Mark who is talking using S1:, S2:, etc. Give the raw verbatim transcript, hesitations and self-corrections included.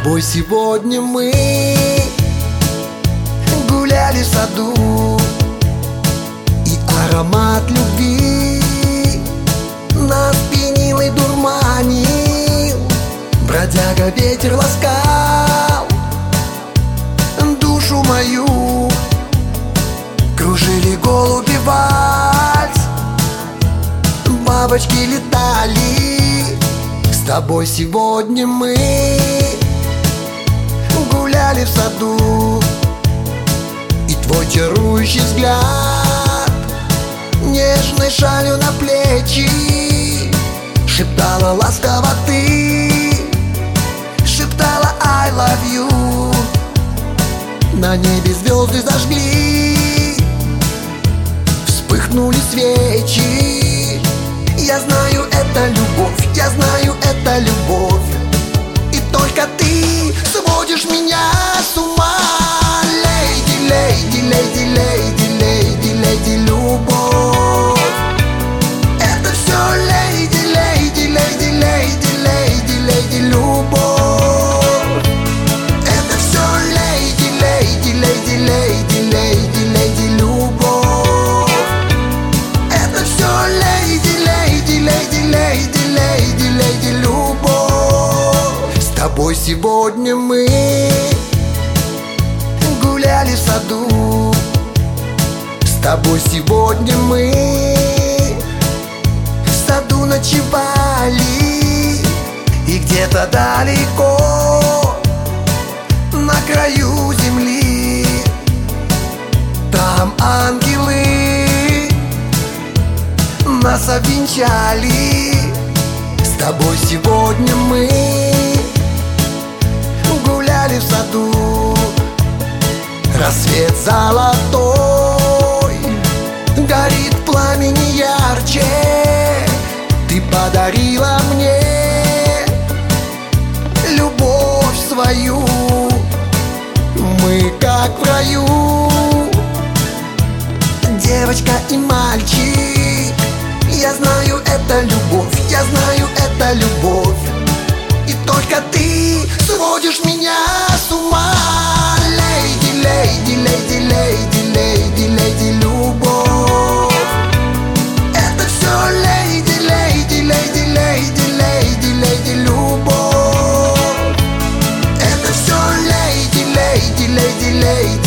S1: тобой сегодня мы гуляли в саду, и аромат любви нас пьянил и дурманил. Бродяга ветер ласкал душу мою, кружили голуби вальс, бабочки летали. С тобой сегодня мы гуляли в саду, и твой чарующий взгляд нежной шалью на плечи шептала ласково ты, шептала I love you. На небе звезды зажгли, вспыхнули свечи. Я знаю, это любовь, я знаю, это любовь, и только ты сводишь меня с ума. Лейди, лейди, лейди, лейди, лейди, лейди, любовь. Это все лейди, лейди, лейди, лейди, лейди, лейди, любовь. Это все лейди, лейди, лейди, лейди, лейди, лейди, любовь. Это все лейди, лейди, лейди, лейди, лейди, лейди, любовь. С тобой сегодня мы гуляли в саду, с тобой сегодня мы в саду ночевали, и где-то далеко на краю земли там ангелы нас обвенчали. С тобой сегодня мы гуляли в саду, рассвет золотой горит в пламени ярче. Ты подарила мне любовь свою, мы как в раю, девочка и мальчик. Я знаю, это любовь, я знаю, это любовь, и только ты сводишь меня с ума. Лейди, лейди, лейди, лейди, лейди, лейди, любовь. Это все лейди, лейди, лейди, лейди, лейди, лейди, любовь. Это все лейди, лейди, лейди, лейди.